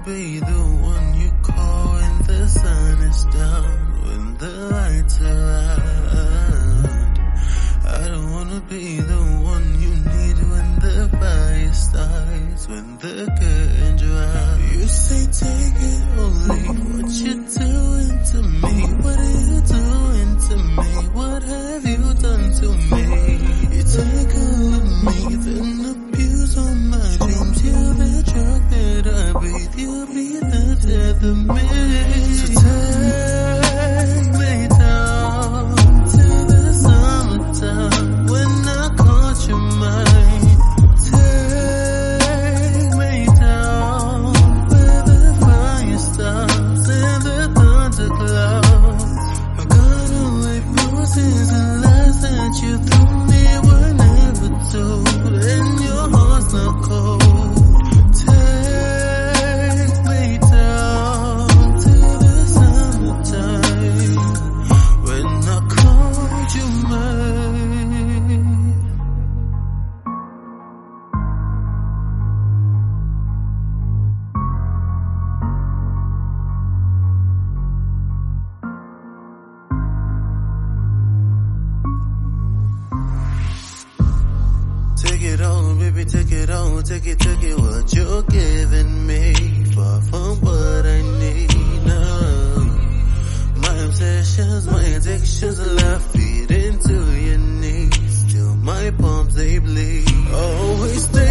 be the one you call when the sun is down, when the lights are out. I don't wanna be the one you need when the fire starts, when the curtain dry. You say take it or leave. What you doing to me? What are you doing to me? What have you done to me? You take all of me, then abuse all my dreams. You're the drug that I breathe. You'll be the death of me. So take me down to the summertime when I caught your mind. Take me down where the fire stops and the thunder clouds. I got away bruises and lies that you threw me were never told, and your heart's not cold. Take me down to the summertime when I called you mine. Take it on, baby, take it on, take it, what you're giving me, far from what I need now. My obsessions, my addictions, left feet into your knees, till my palms they bleed. Always stay